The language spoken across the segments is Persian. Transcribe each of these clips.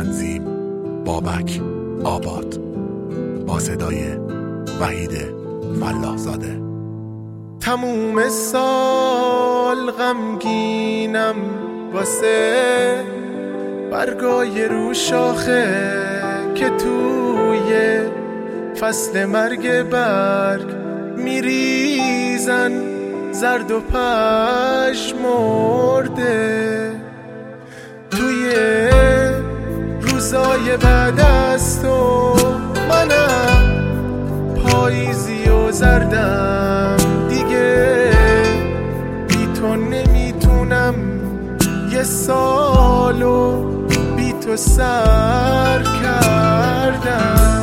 تنظیم بابک آباد، با صدای وحید فلاح‌زاده. تموم سال غمگینم واسه برگای رو شاخه که توی فصل مرگ برگ میریزن، زرد و پژمرده. توی روزای بعد از تو منم پاییزی و زردم، دیگه بی تو نمیتونم یه سالو بی تو سر کردم.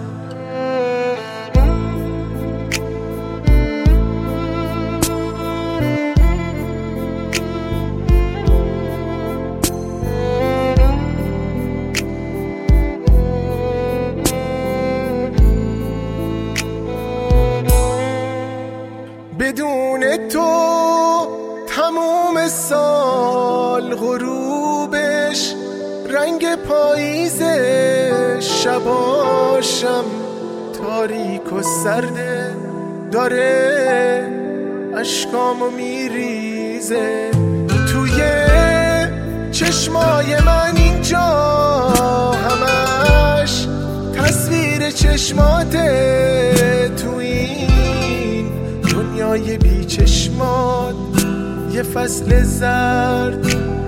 بدون تو تموم سال غروبش رنگ پاییز، شباشم تاریک و سرده، داره اشکامو میریزه. توی چشمای من اینجا همش تصویر چشماته، تو این دنیای بی چشمات یه فصل زرد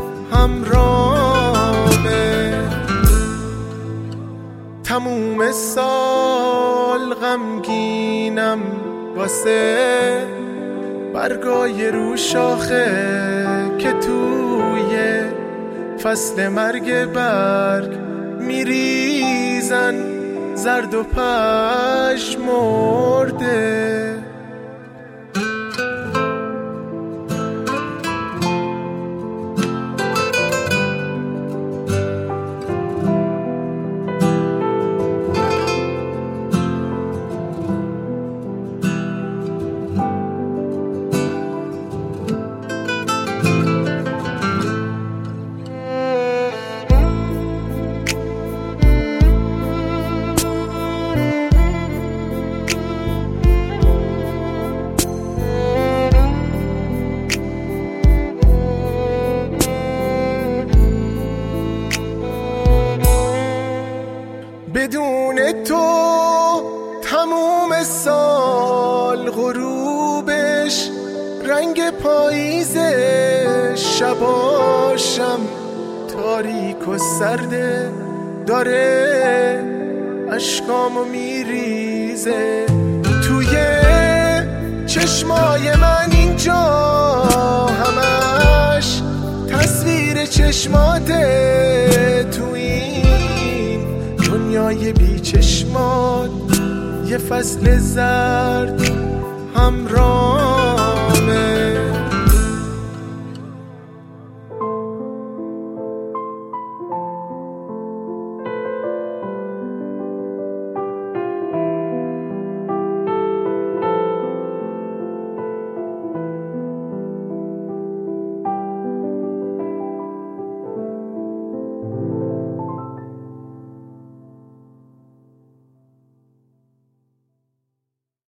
همرامه. تموم سال غمگینم واسه برگای رو شاخه که توی فصل مرگ برگ میریزن، زرد و پژمرده. بدون تو تموم سال غروبش رنگ پاییز، شباشم تاریک و سرده، داره اشکامو میریزه. توی چشمای من اینجا همش تصویر چشماته، تو این دنیای بی چشمات یه فصل زرد همراه